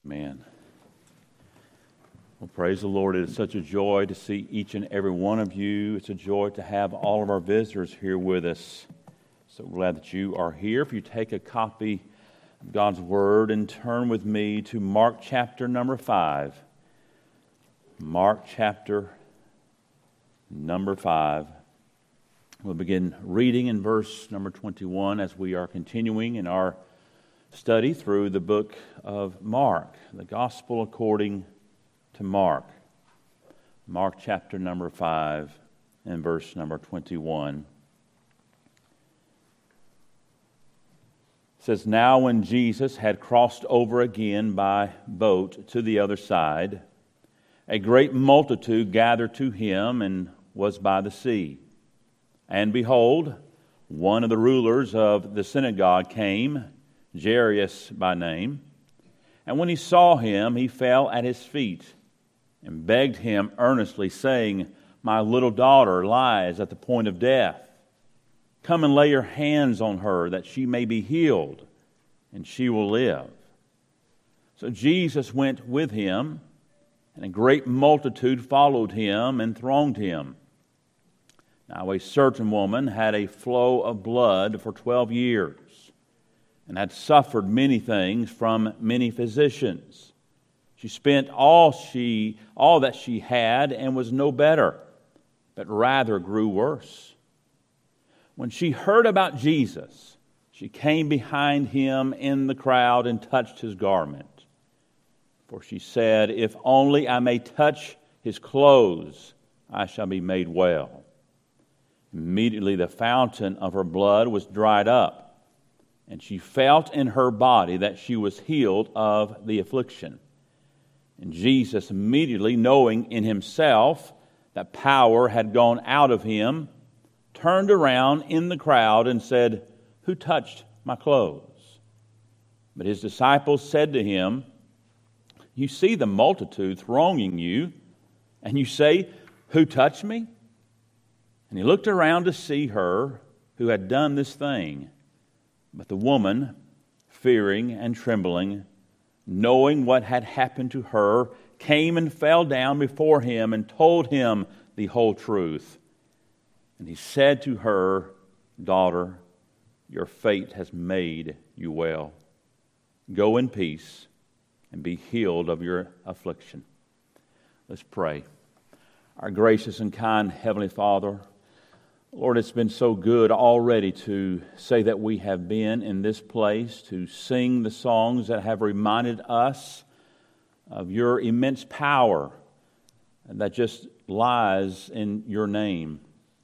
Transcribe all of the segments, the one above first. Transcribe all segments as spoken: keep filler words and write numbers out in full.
Amen. Well, praise the Lord. It is such a joy to see each and every one of you. It's a joy to have all of our visitors here with us. So glad that you are here. If you take a copy of God's Word and turn with me to Mark chapter number five. Mark chapter number five. We'll begin reading in verse number twenty-one as we are continuing in our study through the book of Mark, the Gospel according to Mark. Mark chapter number five and verse number twenty-one. It says, "Now when Jesus had crossed over again by boat to the other side, a great multitude gathered to him and was by the sea. And behold, one of the rulers of the synagogue came, Jairus by name. And when he saw him, he fell at his feet and begged him earnestly, saying, 'My little daughter lies at the point of death. Come and lay your hands on her, that she may be healed, and she will live.' So Jesus went with him, and a great multitude followed him and thronged him. Now a certain woman had a flow of blood for twelve years, and had suffered many things from many physicians. She spent all she all that she had and was no better, but rather grew worse. When she heard about Jesus, she came behind him in the crowd and touched his garment. For she said, 'If only I may touch his clothes, I shall be made well.' Immediately the fountain of her blood was dried up, and she felt in her body that she was healed of the affliction. And Jesus, immediately knowing in himself that power had gone out of him, turned around in the crowd and said, 'Who touched my clothes?' But his disciples said to him, 'You see the multitude thronging you, and you say, "Who touched me?" And he looked around to see her who had done this thing. But the woman, fearing and trembling, knowing what had happened to her, came and fell down before him and told him the whole truth. And he said to her, 'Daughter, your faith has made you well. Go in peace and be healed of your affliction.'" Let's pray. Our gracious and kind Heavenly Father, Lord, it's been so good already to say that we have been in this place to sing the songs that have reminded us of your immense power that just lies in your name.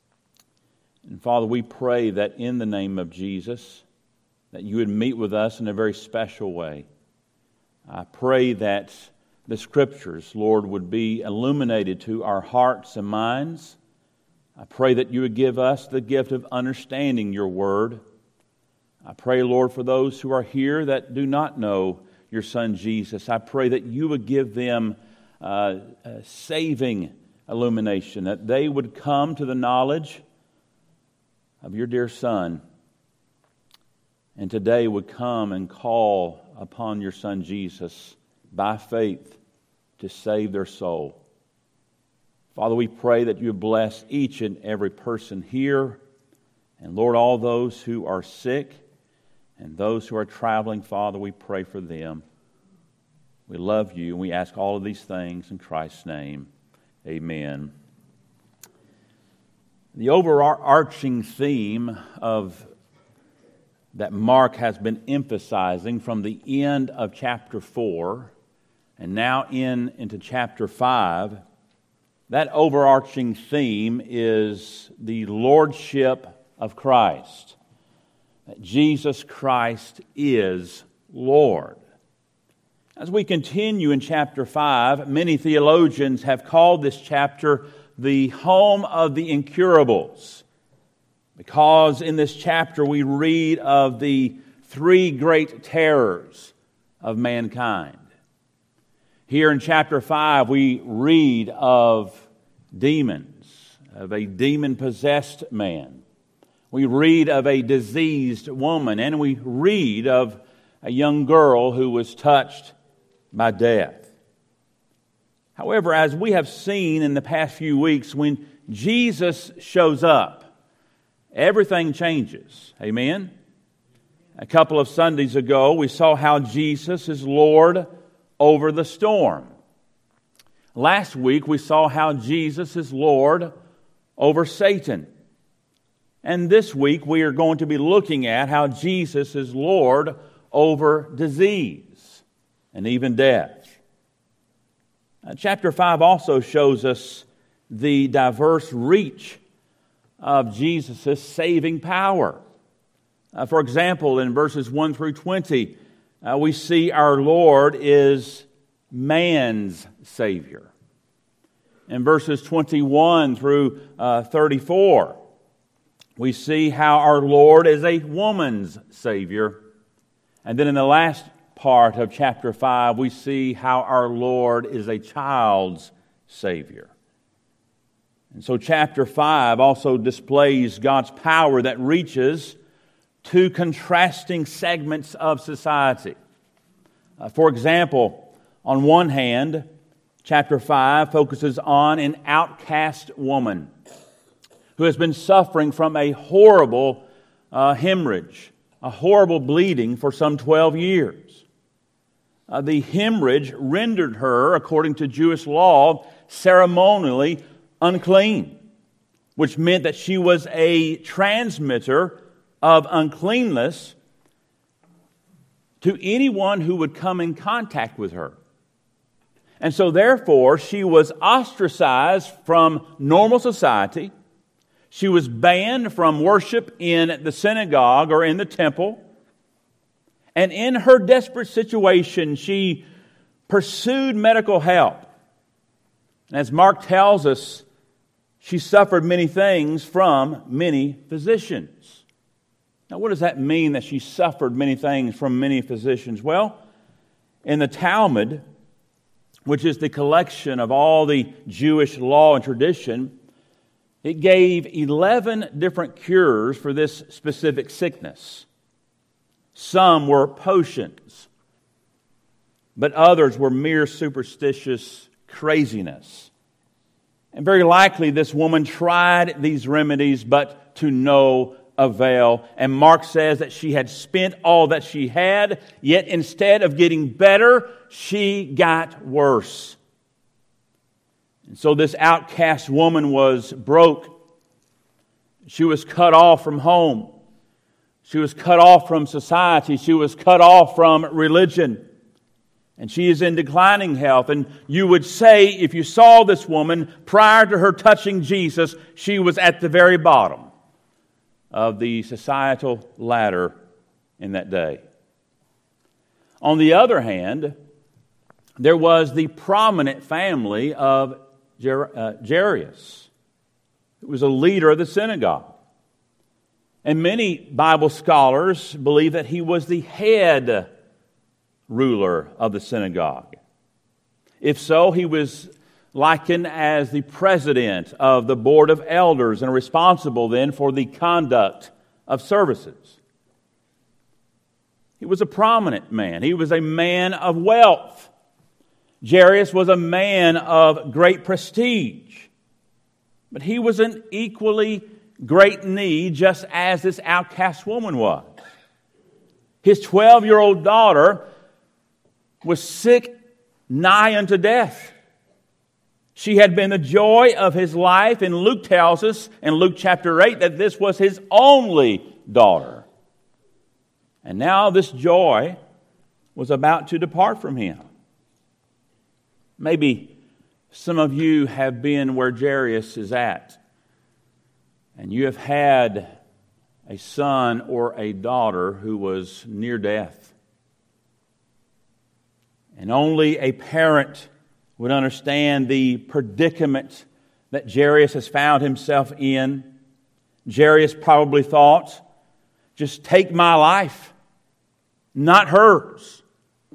And Father, we pray that in the name of Jesus, that you would meet with us in a very special way. I pray that the Scriptures, Lord, would be illuminated to our hearts and minds. I pray that you would give us the gift of understanding your word. I pray, Lord, for those who are here that do not know your Son Jesus, I pray that you would give them uh, a saving illumination, that they would come to the knowledge of your dear Son, and today would come and call upon your Son Jesus by faith to save their soul. Father, we pray that you bless each and every person here. And Lord, all those who are sick and those who are traveling, Father, we pray for them. We love you, and we ask all of these things in Christ's name. Amen. The overarching theme of that Mark has been emphasizing from the end of chapter four and now in into chapter five, that overarching theme is the Lordship of Christ. That Jesus Christ is Lord. As we continue in chapter five, many theologians have called this chapter the home of the incurables, because in this chapter we read of the three great terrors of mankind. Here in chapter five, we read of demons, of a demon-possessed man. We read of a diseased woman, and we read of a young girl who was touched by death. However, as we have seen in the past few weeks, when Jesus shows up, everything changes. Amen? A couple of Sundays ago, we saw how Jesus is Lord over the storm. Last week, we saw how Jesus is Lord over Satan. And this week, we are going to be looking at how Jesus is Lord over disease and even death. Uh, chapter five also shows us the diverse reach of Jesus' saving power. Uh, for example, in verses one through twenty, uh, we see our Lord is man's Savior. In verses twenty-one through uh, thirty-four, we see how our Lord is a woman's Savior. And then in the last part of chapter five, we see how our Lord is a child's Savior. And so chapter five also displays God's power that reaches two contrasting segments of society. Uh, for example, on one hand, chapter five focuses on an outcast woman who has been suffering from a horrible uh, hemorrhage, a horrible bleeding for some twelve years. Uh, the hemorrhage rendered her, according to Jewish law, ceremonially unclean, which meant that she was a transmitter of uncleanness to anyone who would come in contact with her. And so therefore, she was ostracized from normal society. She was banned from worship in the synagogue or in the temple. And in her desperate situation, she pursued medical help. And as Mark tells us, she suffered many things from many physicians. Now, what does that mean that she suffered many things from many physicians? Well, in the Talmud, which is the collection of all the Jewish law and tradition, it gave eleven different cures for this specific sickness. Some were potions, but others were mere superstitious craziness. And very likely this woman tried these remedies, but to no avail. And Mark says that she had spent all that she had, yet instead of getting better, she got worse. And so this outcast woman was broke. She was cut off from home. She was cut off from society. She was cut off from religion. And she is in declining health. And you would say, if you saw this woman prior to her touching Jesus, she was at the very bottom of the societal ladder in that day. On the other hand, there was the prominent family of Jair- uh, Jairus, who was a leader of the synagogue. And many Bible scholars believe that he was the head ruler of the synagogue. If so, he was likened as the president of the board of elders and responsible then for the conduct of services. He was a prominent man. He was a man of wealth. Jairus was a man of great prestige. But he was in equally great need, just as this outcast woman was. His twelve-year-old daughter was sick nigh unto death. She had been the joy of his life, and Luke tells us in Luke chapter eight that this was his only daughter. And now this joy was about to depart from him. Maybe some of you have been where Jairus is at, and you have had a son or a daughter who was near death. And only a parent would understand the predicament that Jairus has found himself in. Jairus probably thought, just take my life, not hers.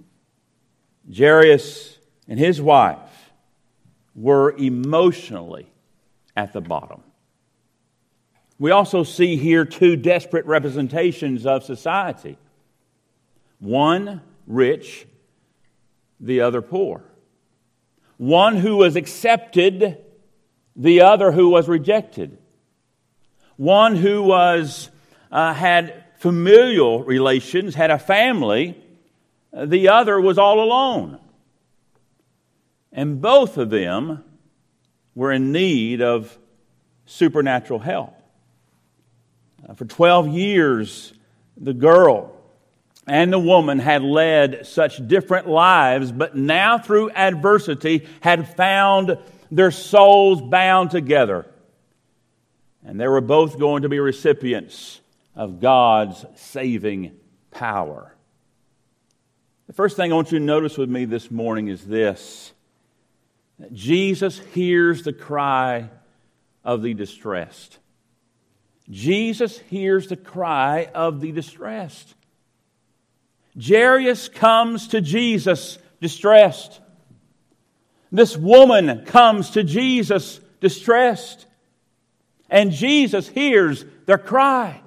Jairus and his wife were emotionally at the bottom. We also see here two desperate representations of society. One, rich, the other poor. One who was accepted, the other who was rejected. One who was uh, had familial relations, had a family, the other was all alone. And both of them were in need of supernatural help. Uh, for twelve years, the girl and the woman had led such different lives, but now through adversity had found their souls bound together. And they were both going to be recipients of God's saving power. The first thing I want you to notice with me this morning is this: that Jesus hears the cry of the distressed. Jesus hears the cry of the distressed. Jairus comes to Jesus distressed. This woman comes to Jesus distressed. And Jesus hears their cry.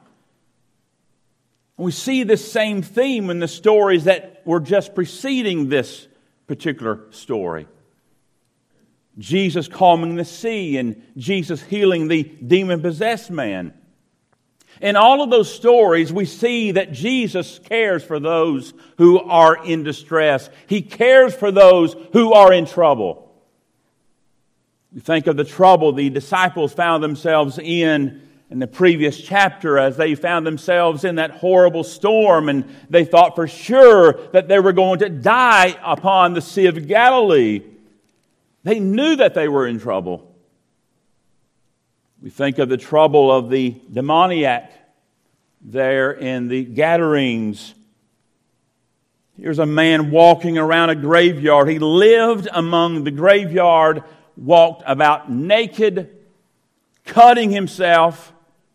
We see this same theme in the stories that were just preceding this particular story. Jesus calming the sea and Jesus healing the demon-possessed man. In all of those stories, we see that Jesus cares for those who are in distress. He cares for those who are in trouble. We think of the trouble the disciples found themselves in in the previous chapter as they found themselves in that horrible storm, and they thought for sure that they were going to die upon the Sea of Galilee. They knew that they were in trouble. We think of the trouble of the demoniac there in the Gadarenes. Here's a man walking around a graveyard. He lived among the graveyard, walked about naked, cutting himself,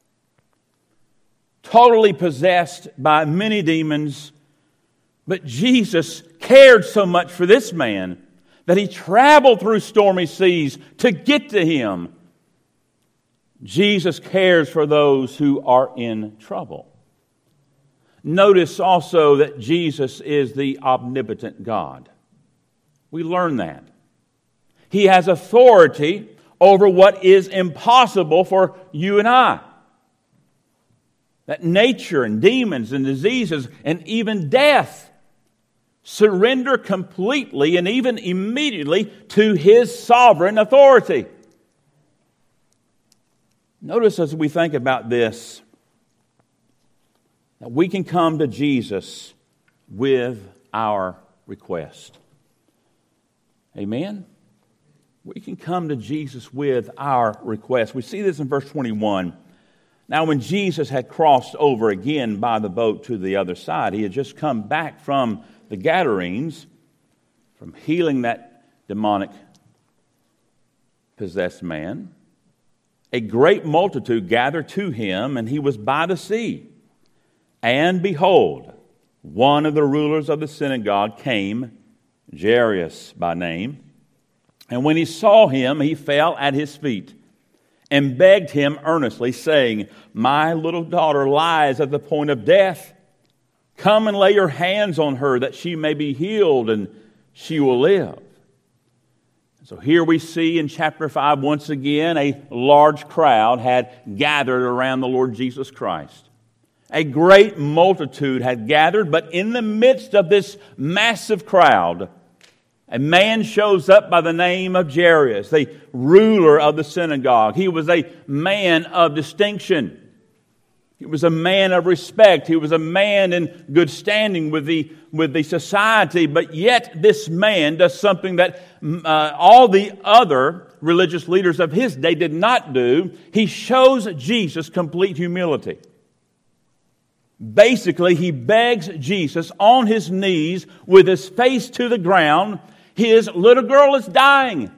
totally possessed by many demons. But Jesus cared so much for this man that he traveled through stormy seas to get to him. Jesus cares for those who are in trouble. Notice also that Jesus is the omnipotent God. We learn that. He has authority over what is impossible for you and I. That nature and demons and diseases and even death surrender completely and even immediately to His sovereign authority. Notice as we think about this, that we can come to Jesus with our request. Amen? We can come to Jesus with our request. We see this in verse twenty-one. Now when Jesus had crossed over again by the boat to the other side, he had just come back from the Gadarenes, from healing that demonic possessed man. A great multitude gathered to him, and he was by the sea. And behold, one of the rulers of the synagogue came, Jairus by name. And when he saw him, he fell at his feet and begged him earnestly, saying, "My little daughter lies at the point of death. Come and lay your hands on her that she may be healed and she will live." So here we see in chapter five, once again, a large crowd had gathered around the Lord Jesus Christ. A great multitude had gathered, but in the midst of this massive crowd, a man shows up by the name of Jairus, the ruler of the synagogue. He was a man of distinction. He was a man of respect. He was a man in good standing with the, with the society. But yet this man does something that uh, all the other religious leaders of his day did not do. He shows Jesus complete humility. Basically, he begs Jesus on his knees with his face to the ground. His little girl is dying.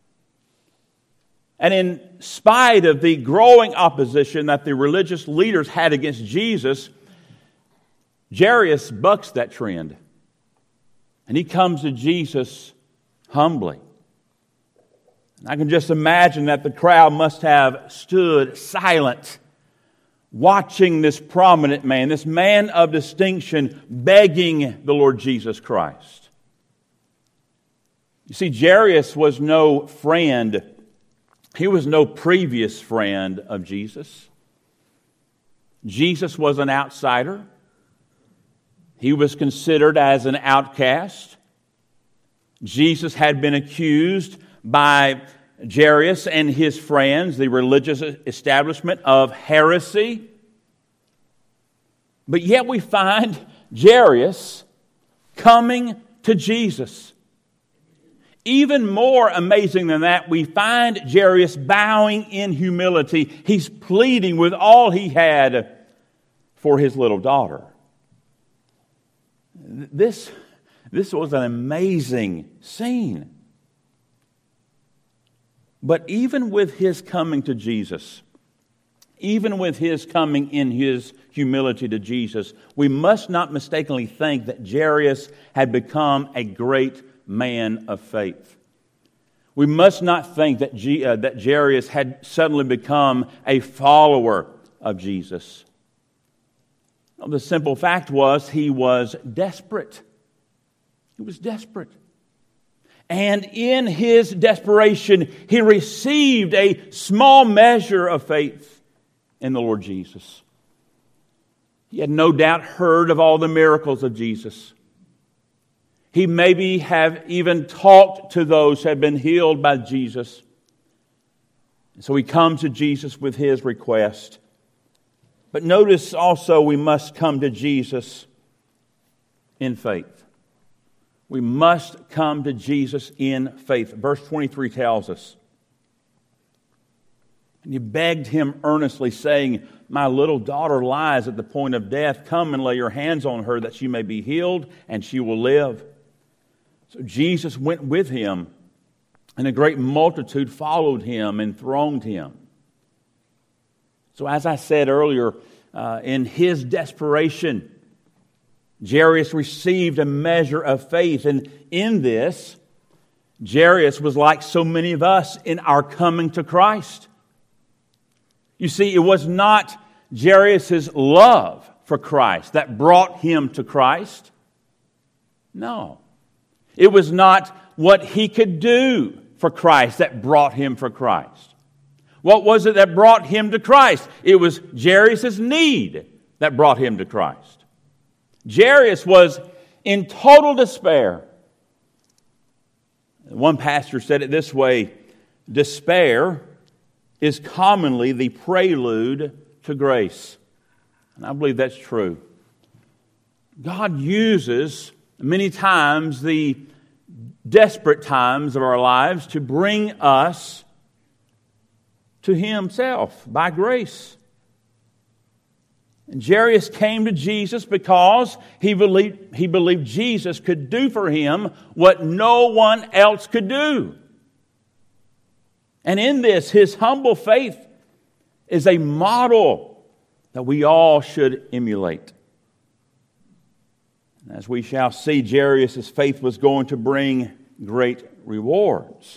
And in spite of the growing opposition that the religious leaders had against Jesus, Jairus bucks that trend. And he comes to Jesus humbly. And I can just imagine that the crowd must have stood silent, watching this prominent man, this man of distinction, begging the Lord Jesus Christ. You see, Jairus was no friend. He was no previous friend of Jesus. Jesus was an outsider. He was considered as an outcast. Jesus had been accused by Jairus and his friends, the religious establishment, of heresy. But yet we find Jairus coming to Jesus. Even more amazing than that, we find Jairus bowing in humility. He's pleading with all he had for his little daughter. This, this was an amazing scene. But even with his coming to Jesus, even with his coming in his humility to Jesus, we must not mistakenly think that Jairus had become a great man of faith. We must not think that, G, uh, that Jairus had suddenly become a follower of Jesus. No, the simple fact was he was desperate. He was desperate. And in his desperation, he received a small measure of faith in the Lord Jesus. He had no doubt heard of all the miracles of Jesus. He maybe have even talked to those who have been healed by Jesus. And so he comes to Jesus with his request. But notice also we must come to Jesus in faith. We must come to Jesus in faith. Verse twenty-three tells us, and he begged him earnestly, saying, "My little daughter lies at the point of death. Come and lay your hands on her that she may be healed, and she will live." So Jesus went with him, and a great multitude followed him and thronged him. So as I said earlier, uh, in his desperation, Jairus received a measure of faith. And in this, Jairus was like so many of us in our coming to Christ. You see, it was not Jairus' love for Christ that brought him to Christ. No. It was not what he could do for Christ that brought him for Christ. What was it that brought him to Christ? It was Jairus' need that brought him to Christ. Jairus was in total despair. One pastor said it this way: despair is commonly the prelude to grace. And I believe that's true. God uses many times the desperate times of our lives to bring us to Himself by grace. And Jairus came to Jesus because he believed, he believed Jesus could do for him what no one else could do. And in this, his humble faith is a model that we all should emulate. As we shall see, Jairus' faith was going to bring great rewards.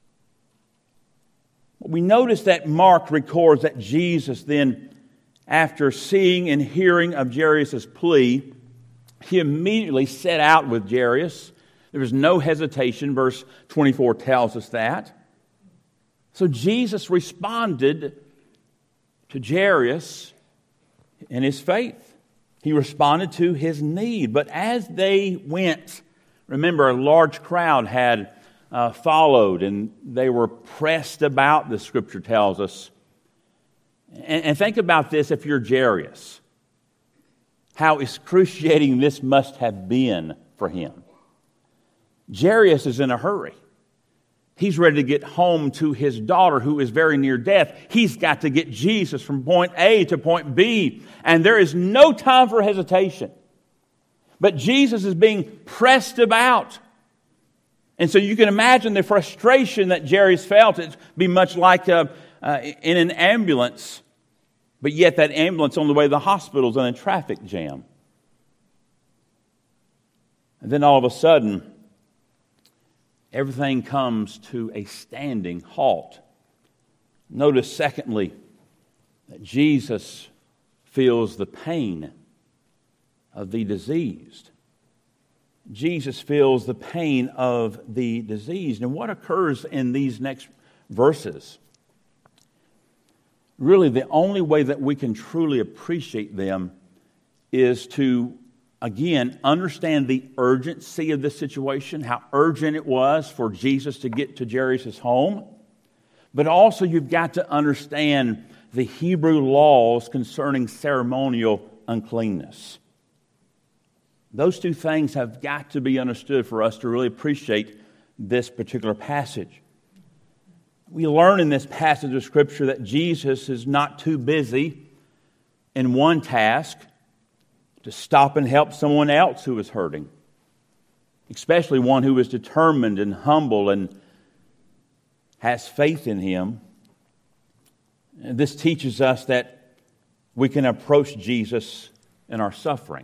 We notice that Mark records that Jesus then, after seeing and hearing of Jairus' plea, he immediately set out with Jairus. There was no hesitation. Verse twenty-four tells us that. So Jesus responded to Jairus in his faith. He responded to his need. But as they went, remember, a large crowd had uh, followed, and they were pressed about, the Scripture tells us. And, and think about this if you're Jairus. How excruciating this must have been for him. Jairus is in a hurry. He's ready to get home to his daughter who is very near death. He's got to get Jesus from point A to point B. And there is no time for hesitation. But Jesus is being pressed about. And so you can imagine the frustration that Jairus felt. It'd be much like uh, uh, in an ambulance. But yet that ambulance on the way to the hospital is in a traffic jam. And then all of a sudden, everything comes to a standing halt. Notice, secondly, that Jesus feels the pain of the diseased. Jesus feels the pain of the disease. And what occurs in these next verses? Really, the only way that we can truly appreciate them is to, again, understand the urgency of this situation, how urgent it was for Jesus to get to Jairus' home. But also you've got to understand the Hebrew laws concerning ceremonial uncleanness. Those two things have got to be understood for us to really appreciate this particular passage. We learn in this passage of Scripture that Jesus is not too busy in one task to stop and help someone else who is hurting, especially one who is determined and humble and has faith in Him. And this teaches us that we can approach Jesus in our suffering.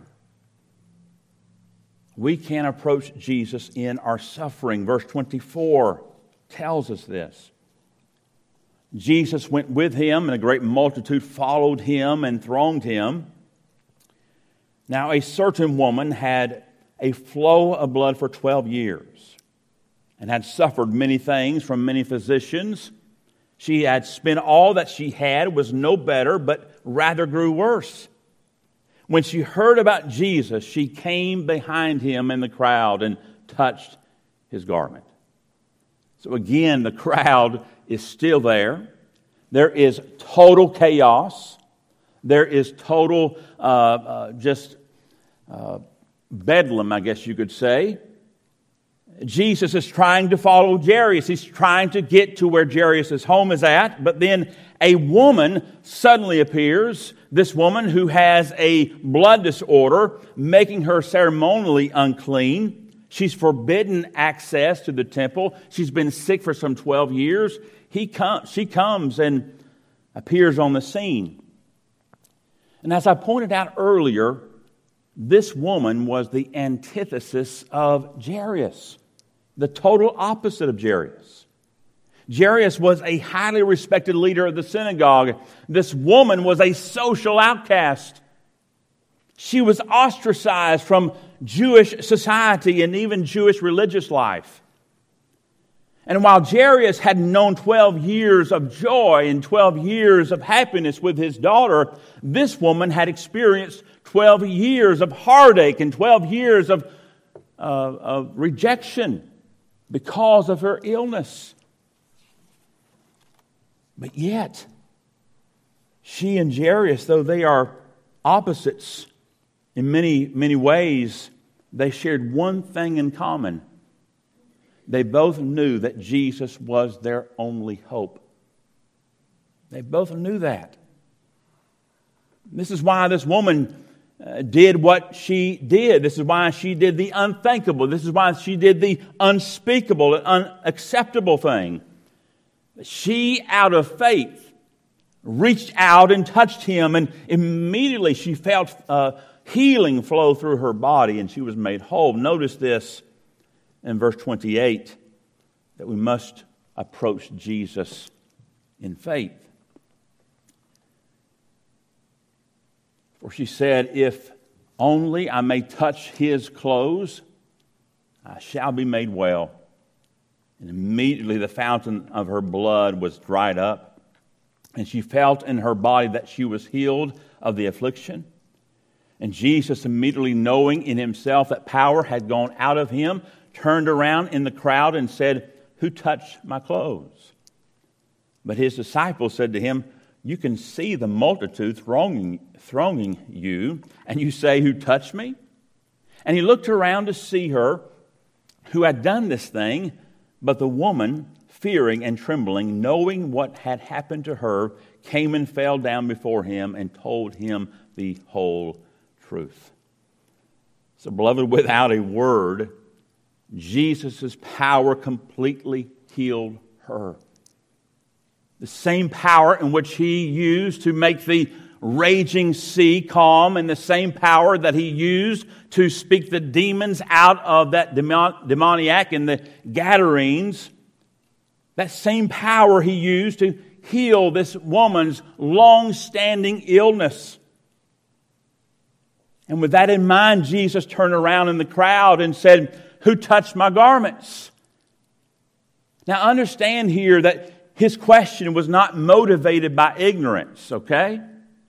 We can approach Jesus in our suffering. Verse twenty-four tells us this. Jesus went with him, and a great multitude followed him and thronged him. Now a certain woman had a flow of blood for twelve years, and had suffered many things from many physicians. She had spent all that she had, was no better, but rather grew worse. When she heard about Jesus, she came behind him in the crowd and touched his garment. So again, the crowd is still there. There is total chaos. There is total uh, uh, just uh, bedlam, I guess you could say. Jesus is trying to follow Jairus. He's trying to get to where Jairus' home is at. But then a woman suddenly appears. This woman who has a blood disorder, making her ceremonially unclean. She's forbidden access to the temple. She's been sick for some twelve years. He com- she comes and appears on the scene. And as I pointed out earlier, this woman was the antithesis of Jairus, the total opposite of Jairus. Jairus was a highly respected leader of the synagogue. This woman was a social outcast. She was ostracized from Jewish society and even Jewish religious life. And while Jairus had known twelve years of joy and twelve years of happiness with his daughter, this woman had experienced twelve years of heartache and twelve years of, uh, of rejection because of her illness. But yet, she and Jairus, though they are opposites in many, many ways, they shared one thing in common. They both knew that Jesus was their only hope. They both knew that. This is why this woman uh, did what she did. This is why she did the unthinkable. This is why she did the unspeakable and unacceptable thing. She, out of faith, reached out and touched him, and immediately she felt uh, healing flow through her body, and she was made whole. Notice this in verse twenty-eight, that we must approach Jesus in faith. For she said, "If only I may touch his clothes, I shall be made well." And immediately the fountain of her blood was dried up, and she felt in her body that she was healed of the affliction. And Jesus, immediately knowing in himself that power had gone out of him, turned around in the crowd and said, "Who touched my clothes?" But his disciples said to him, "You can see the multitude thronging, thronging you, and you say, 'Who touched me?'" And he looked around to see her who had done this thing. But the woman, fearing and trembling, knowing what had happened to her, came and fell down before him and told him the whole truth. So, beloved, without a word, Jesus' power completely healed her. The same power in which he used to make the raging sea calm, and the same power that he used to speak the demons out of that demoniac in the Gadarenes, that same power he used to heal this woman's long-standing illness. And with that in mind, Jesus turned around in the crowd and said, "Who touched my garments?" Now understand here that his question was not motivated by ignorance, okay?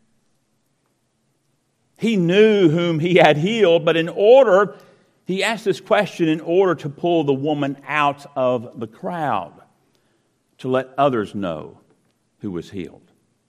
He knew whom he had healed, but in order, he asked this question in order to pull the woman out of the crowd, to let others know who was healed.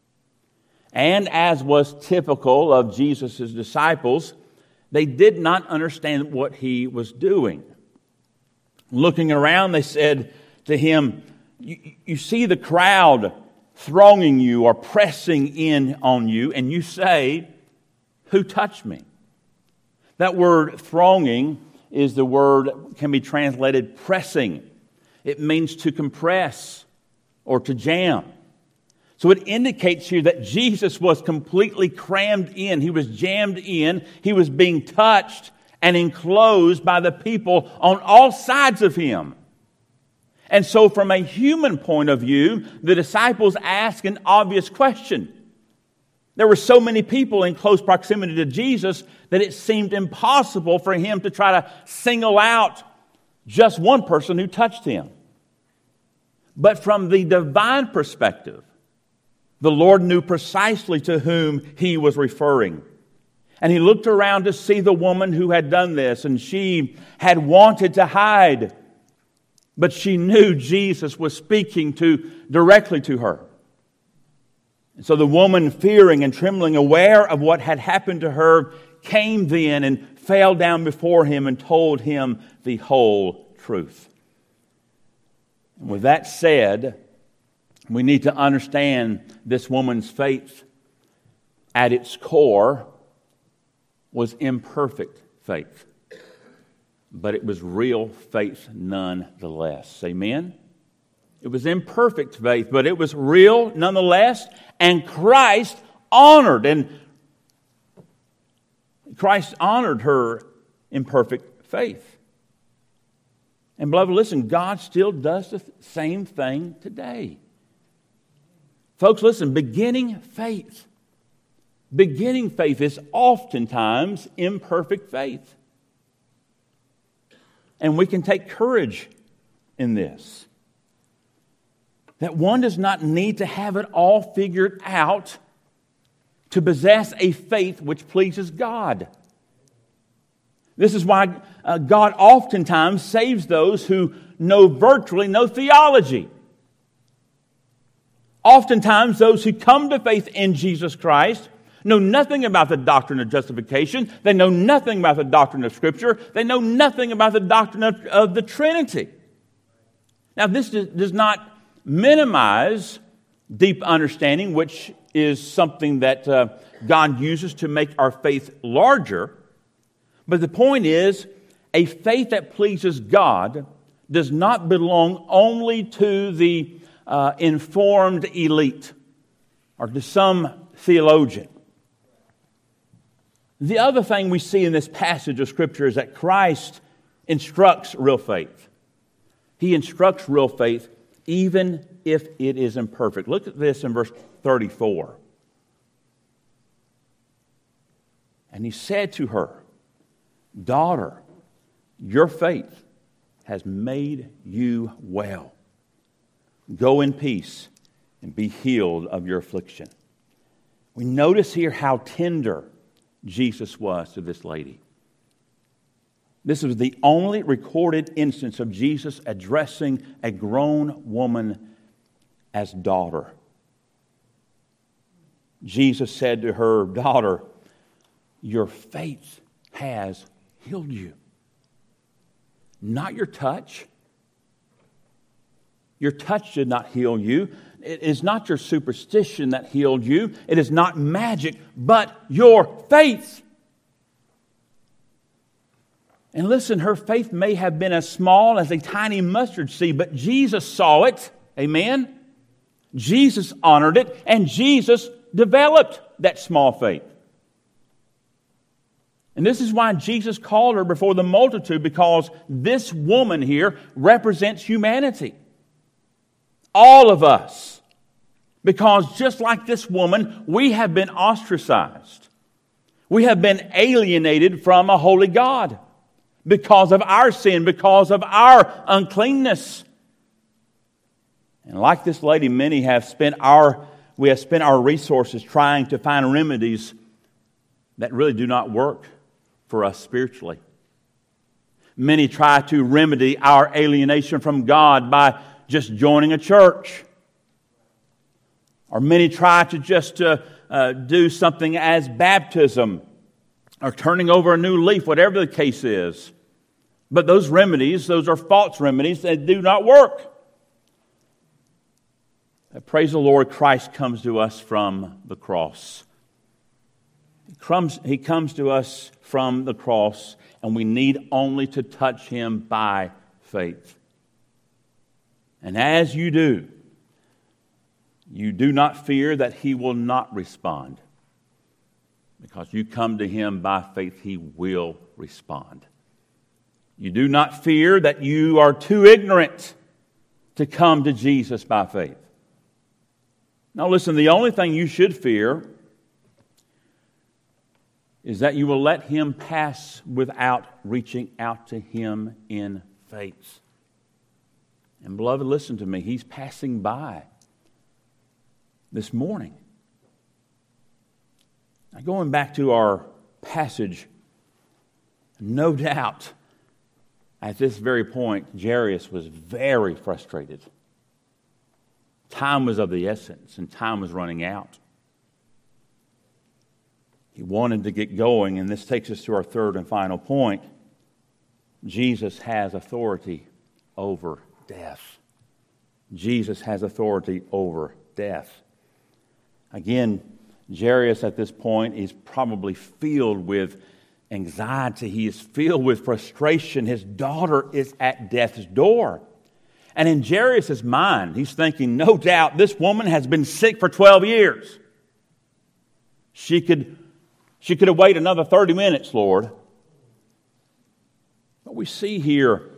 And as was typical of Jesus' disciples, they did not understand what he was doing. Looking around, they said to him, you, you see the crowd thronging you or pressing in on you, and you say, "Who touched me?" That word thronging is the word, can be translated pressing. It means to compress or to jam. So it indicates here that Jesus was completely crammed in. He was jammed in. He was being touched and enclosed by the people on all sides of him. And so from a human point of view, the disciples asked an obvious question. There were so many people in close proximity to Jesus that it seemed impossible for him to try to single out just one person who touched him. But from the divine perspective, the Lord knew precisely to whom he was referring. And he looked around to see the woman who had done this, and she had wanted to hide. But she knew Jesus was speaking to directly to her. And so the woman, fearing and trembling, aware of what had happened to her, came then and fell down before him and told him the whole truth. And with that said, we need to understand this woman's faith at its core was imperfect faith. But it was real faith nonetheless. Amen? It was imperfect faith, but it was real nonetheless. And Christ honored, and Christ honored her imperfect faith. And beloved, listen, God still does the same thing today. Folks, listen, beginning faith. Beginning faith is oftentimes imperfect faith. And we can take courage in this. That one does not need to have it all figured out to possess a faith which pleases God. This is why uh, God oftentimes saves those who know virtually no theology. Oftentimes those who come to faith in Jesus Christ know nothing about the doctrine of justification. They know nothing about the doctrine of Scripture. They know nothing about the doctrine of, of the Trinity. Now, this does not minimize deep understanding, which is something that uh, God uses to make our faith larger. But the point is, a faith that pleases God does not belong only to the uh, informed elite or to some theologian. The other thing we see in this passage of Scripture is that Christ instructs real faith. He instructs real faith even if it is imperfect. Look at this in verse thirty-four. And he said to her, "Daughter, your faith has made you well. Go in peace and be healed of your affliction." We notice here how tender Jesus was to this lady. This was the only recorded instance of Jesus addressing a grown woman as daughter. Jesus said to her, "Daughter, your faith has healed you." Not your touch. Your touch did not heal you. It is not your superstition that healed you. It is not magic, but your faith. And listen, her faith may have been as small as a tiny mustard seed, but Jesus saw it. Amen? Jesus honored it, and Jesus developed that small faith. And this is why Jesus called her before the multitude, because this woman here represents humanity. All of us. Because just like this woman, we have been ostracized. We have been alienated from a holy God because of our sin, because of our uncleanness. And like this lady, many have spent our we have spent our resources trying to find remedies that really do not work for us spiritually. Many try to remedy our alienation from God by just joining a church. Or many try to just uh, uh, do something as baptism or turning over a new leaf, whatever the case is. But those remedies, those are false remedies that do not work. Uh, praise the Lord, Christ comes to us from the cross. He comes, he comes to us from the cross, and we need only to touch Him by faith. And as you do, you do not fear that He will not respond. Because you come to Him by faith, He will respond. You do not fear that you are too ignorant to come to Jesus by faith. Now listen, the only thing you should fear is that you will let Him pass without reaching out to Him in faith. And beloved, listen to me. He's passing by this morning. Now, going back to our passage, no doubt at this very point, Jairus was very frustrated. Time was of the essence, and time was running out. He wanted to get going, and this takes us to our third and final point. Jesus has authority over death. Jesus has authority over death. Again, Jairus at this point is probably filled with anxiety. He is filled with frustration. His daughter is at death's door. And in Jairus' mind, he's thinking, no doubt, this woman has been sick for twelve years. She could, she could have waited another thirty minutes, Lord. But we see here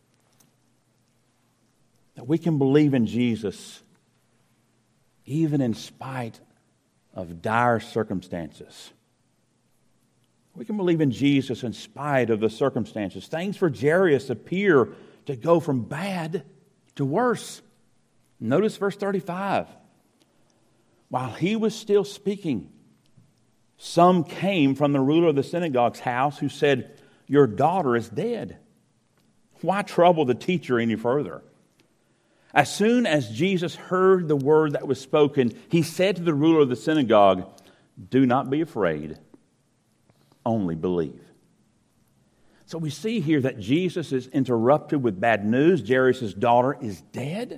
that we can believe in Jesus even in spite of dire circumstances. We can believe in Jesus in spite of the circumstances. Things for Jairus appear to go from bad to worse. Notice verse thirty-five. While he was still speaking, some came from the ruler of the synagogue's house who said, "Your daughter is dead. Why trouble the teacher any further?" As soon as Jesus heard the word that was spoken, he said to the ruler of the synagogue, "Do not be afraid, only believe." So we see here that Jesus is interrupted with bad news. Jairus' daughter is dead.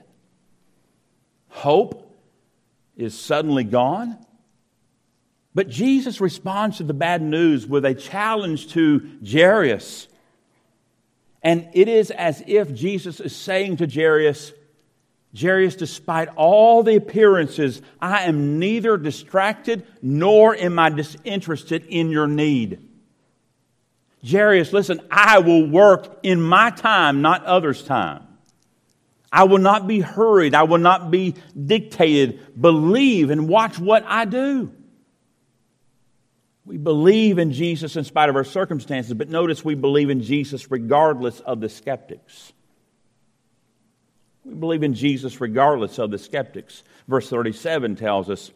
Hope is suddenly gone. But Jesus responds to the bad news with a challenge to Jairus. And it is as if Jesus is saying to Jairus, Jairus, despite all the appearances, I am neither distracted nor am I disinterested in your need. Jairus, listen, I will work in my time, not others' time. I will not be hurried. I will not be dictated. Believe and watch what I do. We believe in Jesus in spite of our circumstances, but notice we believe in Jesus regardless of the skeptics. We believe in Jesus regardless of the skeptics. Verse thirty-seven tells us,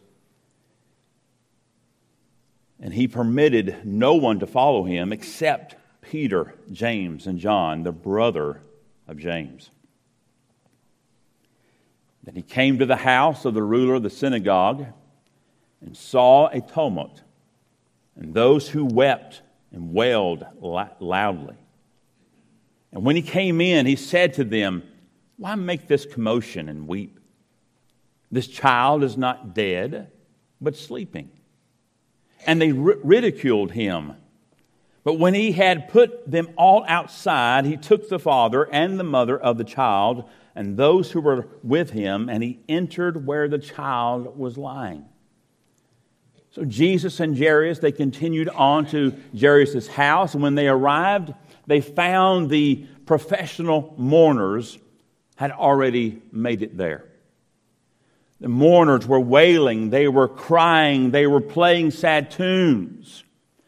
and he permitted no one to follow him except Peter, James, and John, the brother of James. Then he came to the house of the ruler of the synagogue and saw a tumult, and those who wept and wailed loudly. And when he came in, he said to them, "Why make this commotion and weep? This child is not dead, but sleeping." And they ridiculed him. But when he had put them all outside, he took the father and the mother of the child and those who were with him, and he entered where the child was lying. So Jesus and Jairus, they continued on to Jairus' house. And when they arrived, they found the professional mourners had already made it there. The mourners were wailing, they were crying, they were playing sad tunes.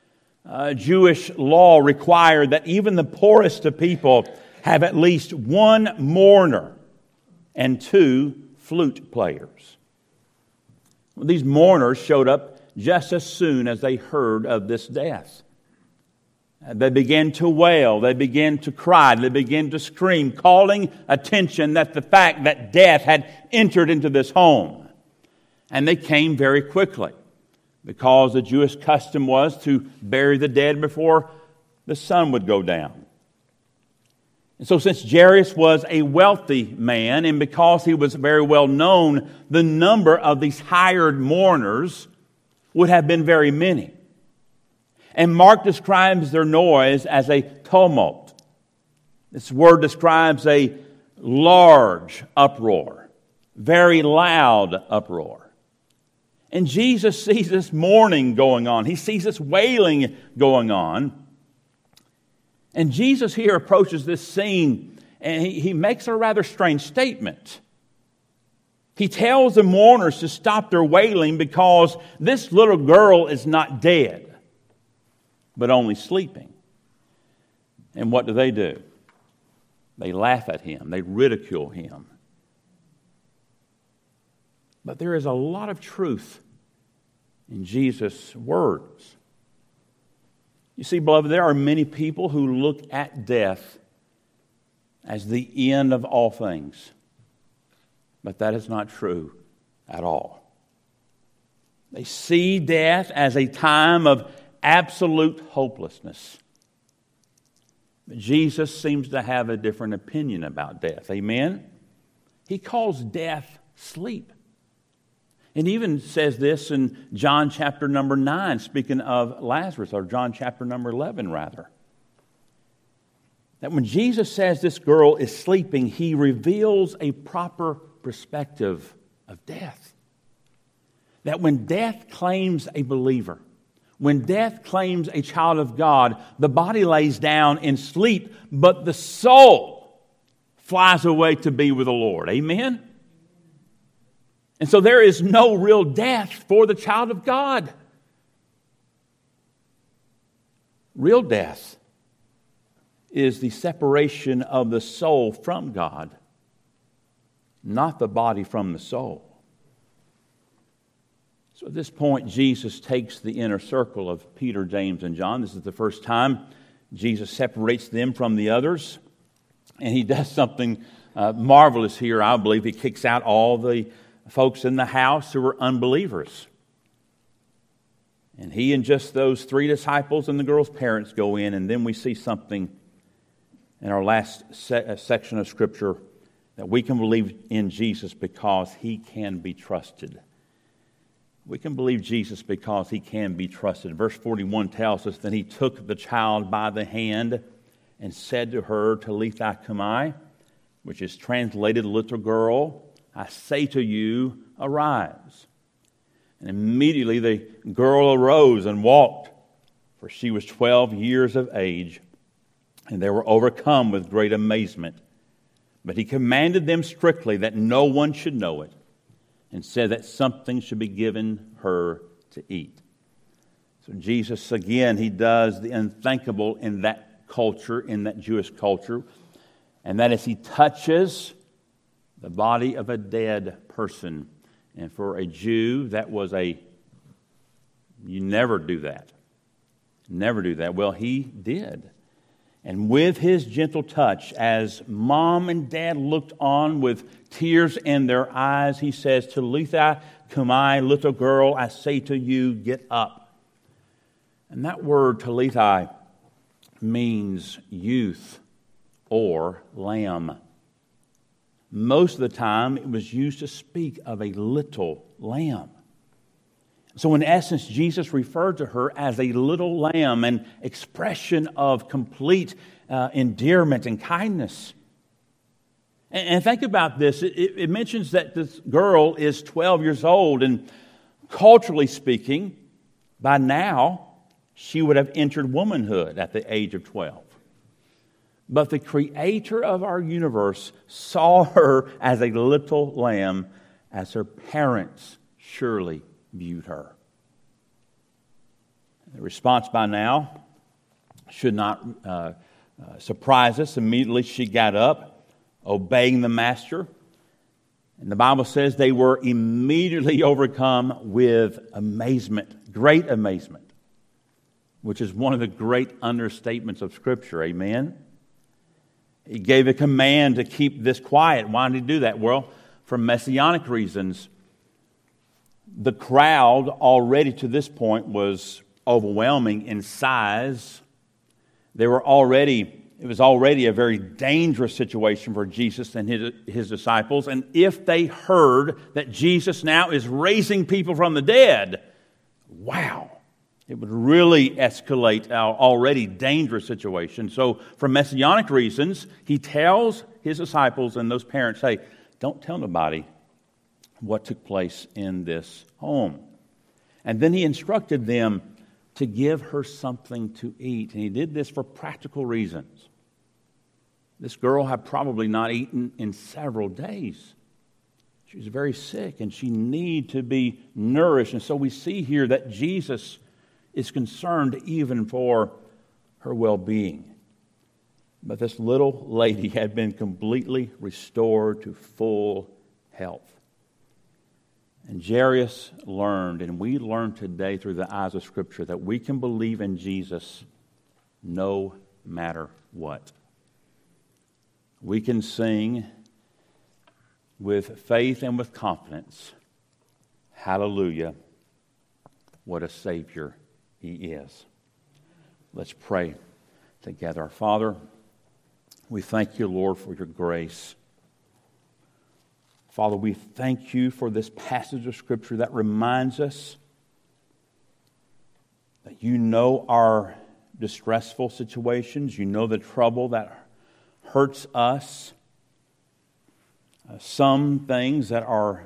Uh, Jewish law required that even the poorest of people have at least one mourner and two flute players. Well, these mourners showed up just as soon as they heard of this death. They began to wail, they began to cry, they began to scream, calling attention that the fact that death had entered into this home. And they came very quickly, because the Jewish custom was to bury the dead before the sun would go down. And so since Jairus was a wealthy man, and because he was very well known, the number of these hired mourners would have been very many. And Mark describes their noise as a tumult. This word describes a large uproar, very loud uproar. And Jesus sees this mourning going on. He sees this wailing going on. And Jesus here approaches this scene, and he, he makes a rather strange statement. He tells the mourners to stop their wailing because this little girl is not dead, but only sleeping. And what do they do? They laugh at him. They ridicule him. But there is a lot of truth in Jesus' words. You see, beloved, there are many people who look at death as the end of all things. But that is not true at all. They see death as a time of absolute hopelessness. But Jesus seems to have a different opinion about death. Amen? He calls death sleep. It even says this in John chapter number nine, speaking of Lazarus, or John chapter number eleven, rather. That when Jesus says this girl is sleeping, he reveals a proper perspective of death. That when death claims a believer, when death claims a child of God, the body lays down in sleep, but the soul flies away to be with the Lord. Amen? And so there is no real death for the child of God. Real death is the separation of the soul from God, not the body from the soul. So at this point, Jesus takes the inner circle of Peter, James, and John. This is the first time Jesus separates them from the others. And he does something uh, marvelous here, I believe. He kicks out all the folks in the house who were unbelievers. And he and just those three disciples and the girl's parents go in, and then we see something in our last se- section of Scripture that we can believe in Jesus because he can be trusted. We can believe Jesus because he can be trusted. Verse forty-one tells us that he took the child by the hand and said to her, Talitha cumi, which is translated, little girl, I say to you, arise. And immediately the girl arose and walked, for she was twelve years of age, and they were overcome with great amazement. But he commanded them strictly that no one should know it, and said that something should be given her to eat. So Jesus, again, he does the unthinkable in that culture, in that Jewish culture, and that is he touches the body of a dead person. And for a Jew, that was a, you never do that. Never do that. Well, he did. And with his gentle touch, as mom and dad looked on with tears in their eyes, he says, Talitha cumi, little girl, I say to you, get up. And that word, Talitha, means youth or lamb. Most of the time, it was used to speak of a little lamb. So in essence, Jesus referred to her as a little lamb, an expression of complete uh, endearment and kindness. And, and think about this. It, it mentions that this girl is twelve years old, and culturally speaking, by now, she would have entered womanhood at the age of twelve. But the creator of our universe saw her as a little lamb, as her parents surely viewed her. The response by now should not uh, uh, surprise us. Immediately she got up, obeying the master. And the Bible says they were immediately overcome with amazement, great amazement, which is one of the great understatements of Scripture. Amen? He gave a command to keep this quiet. Why did he do that? Well, for messianic reasons. The crowd already to this point was overwhelming in size. They were already, it was already a very dangerous situation for Jesus and his, his disciples. And if they heard that Jesus now is raising people from the dead, wow, it would really escalate our already dangerous situation. So for messianic reasons, he tells his disciples and those parents, hey, don't tell nobody what took place in this home. And then he instructed them to give her something to eat. And he did this for practical reasons. This girl had probably not eaten in several days. She was very sick and she needed to be nourished. And so we see here that Jesus is concerned even for her well-being. But this little lady had been completely restored to full health. And Jairus learned, and we learn today through the eyes of Scripture, that we can believe in Jesus no matter what. We can sing with faith and with confidence, hallelujah, what a Savior He is. Let's pray together. Father, we thank you, Lord, for your grace. Father, we thank you for this passage of Scripture that reminds us that you know our distressful situations. You know the trouble that hurts us. Uh, some things that are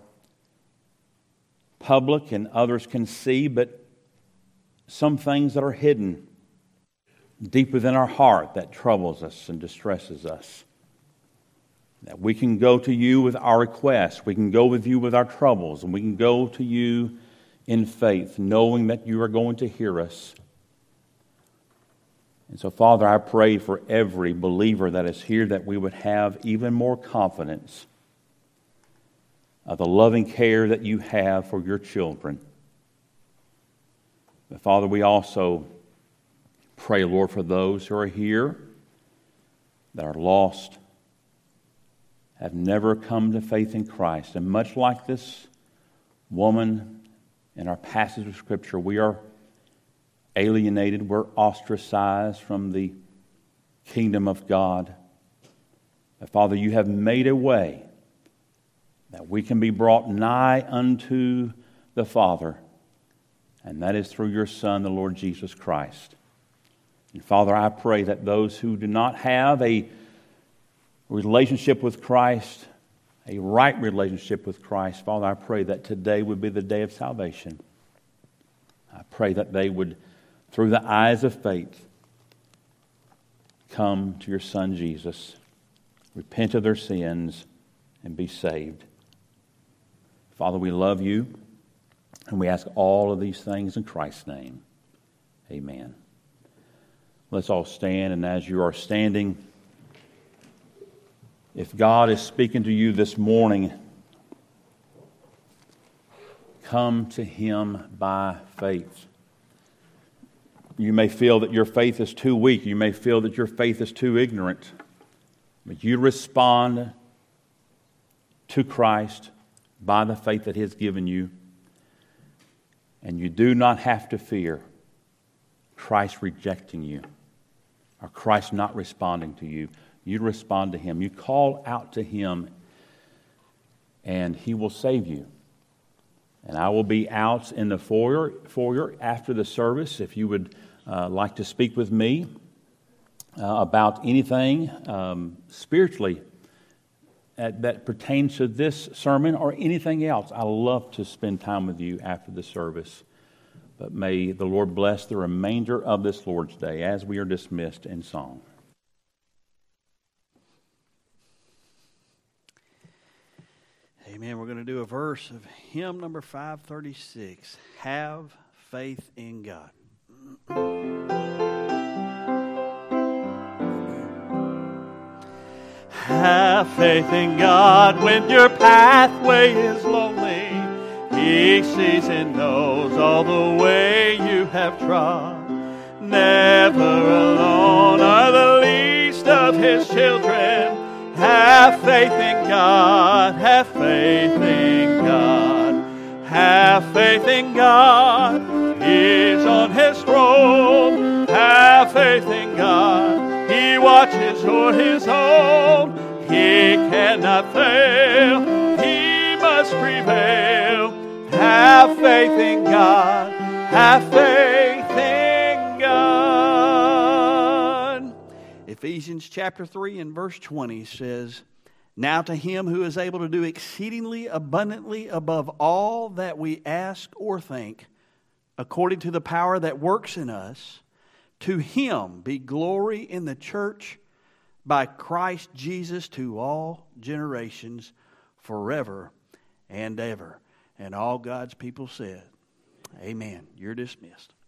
public and others can see, but some things that are hidden deep within our heart that troubles us and distresses us. That we can go to you with our requests. We can go with you with our troubles. And we can go to you in faith, knowing that you are going to hear us. And so, Father, I pray for every believer that is here that we would have even more confidence of the loving care that you have for your children. But, Father, we also pray, Lord, for those who are here that are lost, have never come to faith in Christ. And much like this woman in our passage of Scripture, we are alienated, we're ostracized from the kingdom of God. But Father, you have made a way that we can be brought nigh unto the Father, and that is through your Son, the Lord Jesus Christ. And Father, I pray that those who do not have a relationship with Christ, a right relationship with Christ, Father, I pray that today would be the day of salvation. I pray that they would, through the eyes of faith, come to your Son Jesus, repent of their sins, and be saved. Father, we love you, and we ask all of these things in Christ's name. Amen. Let's all stand, and as you are standing, if God is speaking to you this morning, come to Him by faith. You may feel that your faith is too weak. You may feel that your faith is too ignorant. But you respond to Christ by the faith that He has given you. And you do not have to fear Christ rejecting you or Christ not responding to you. You respond to Him. You call out to Him, and He will save you. And I will be out in the foyer, foyer after the service if you would uh, like to speak with me uh, about anything um, spiritually that, that pertains to this sermon or anything else. I love to spend time with you after the service. But may the Lord bless the remainder of this Lord's Day as we are dismissed in song. Amen. We're going to do a verse of hymn number five thirty-six. Have faith in God. Have faith in God when your pathway is lonely. He sees and knows all the way you have trod. Never alone are the least of His children. Have faith in God, have faith in God. Have faith in God, He's on His throne. Have faith in God, He watches o'er His own. He cannot fail, He must prevail. Have faith in God, have faith in God. Ephesians chapter three and verse twenty says, now to Him who is able to do exceedingly abundantly above all that we ask or think, according to the power that works in us, to Him be glory in the church by Christ Jesus to all generations, forever and ever. And all God's people said, amen. You're dismissed.